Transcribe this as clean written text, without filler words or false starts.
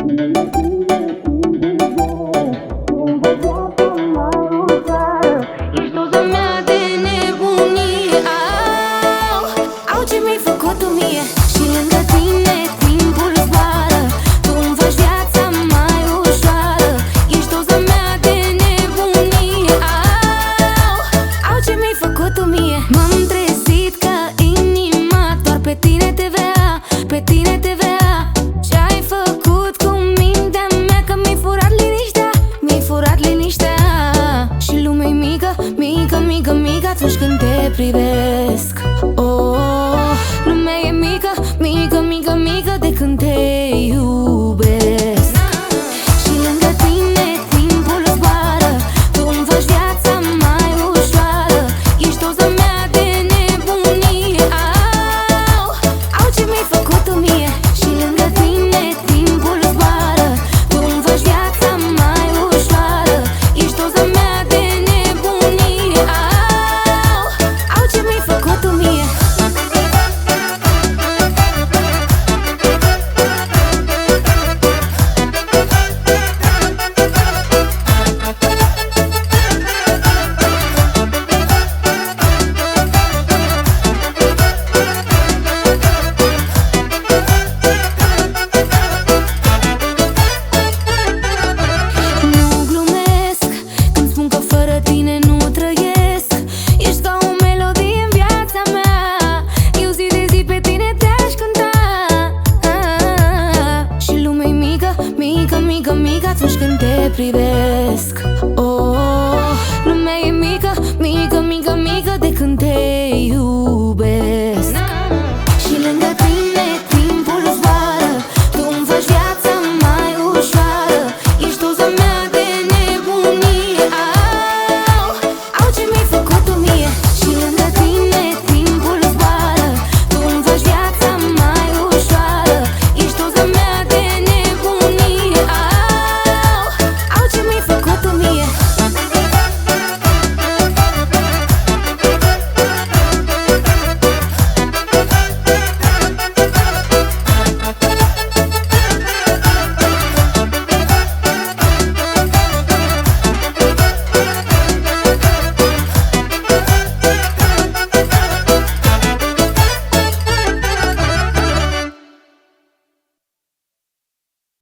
Ești doza mea de nebunie. Au ce mi-ai făcut tu mie. Și lângă tine timpul zboară. Tu îmi faci viața mai ușoară. Ești doza mea de nebunie. Au ce mi-ai făcut tu mie. M-am trezit că inima doar pe tine te vrea, pe tine te vrea. Ce-ai făcut cu mintea mea, că mi-ai furat liniștea, mi-ai furat liniștea. Și lumea-i mică, mică, mică, mică atunci când te privesc. Oh, lumea e mică, mică, mică, mică de când te iubesc. Și lângă tine timpul zboară. Tu îmi faci viața mai ușoară. Ești doza mea de nebunie. Au ce mi-ai făcut tu mie. Și lângă tine timpul zboară. Tu îmi faci viața mai ușoară. Ești doza mea de nebunie. Au ce mi-ai făcut tu mie. Nu glumesc când spun că fără tine nu trăiesc. Ești ca o melodie în viața mea. Eu zi de zi pe tine te-aș cânta. Și lumea-i mică, mică, mică, mică atunci când te privesc. Oh,